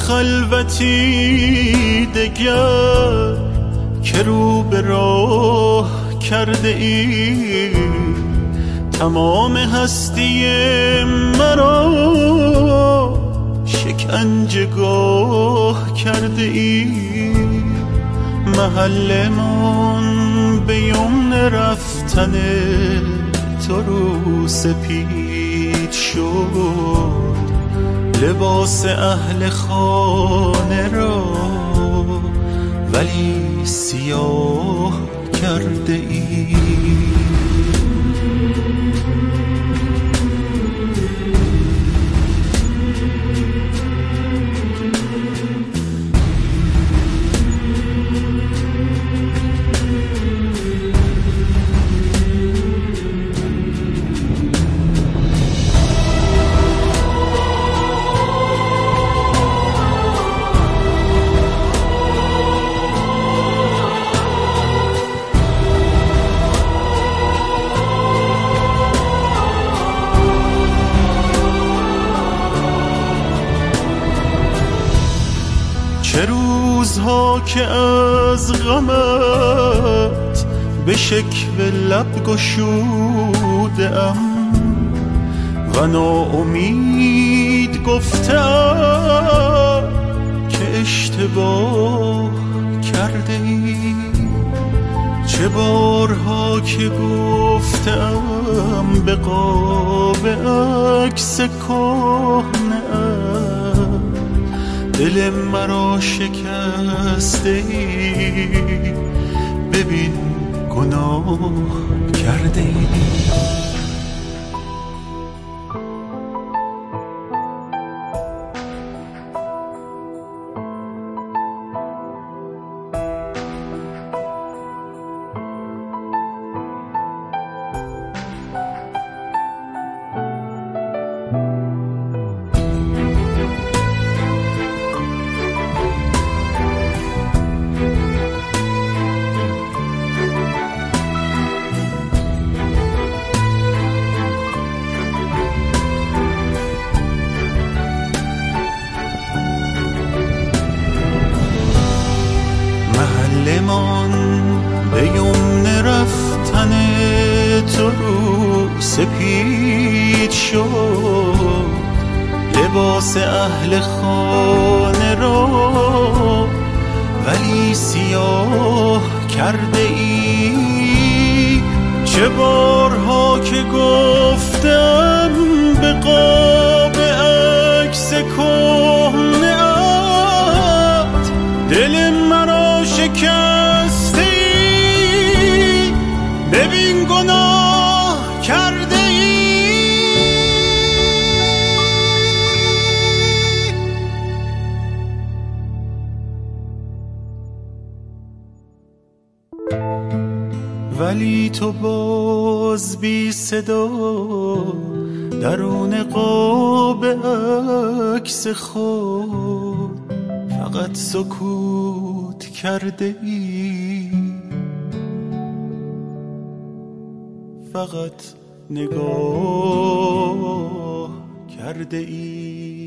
خلوتی دگر که رو به راه کرده ای، تمام هستی مرا شکنجهگاه کرده ای. محل من به یمن رفتن تو رو سپید شد، لباس اهل خانه را ولی سیاه کرده ای. چه روزها که از غمت به شکوه لب گشوده‌ام و ناامید گفتم که اشتباه کرده ای. چه بارها که گفتم به قاب عکس کهنه‌ام دل مرا شکسته ای، ببین گناه کرده ای. من به یمن رفتن تو رو سپید شد، لباس اهل خانه را ولی سیاه کرده ای. چه بارها که گفتم به قاب عکس کهنه‌ات دل مرا شکسته ای، ببین گناه کرده ای. ولی تو باز بی صدا درون قاب عکس خود فقط سکوت کرده ای، فقط نگاه کرده ای.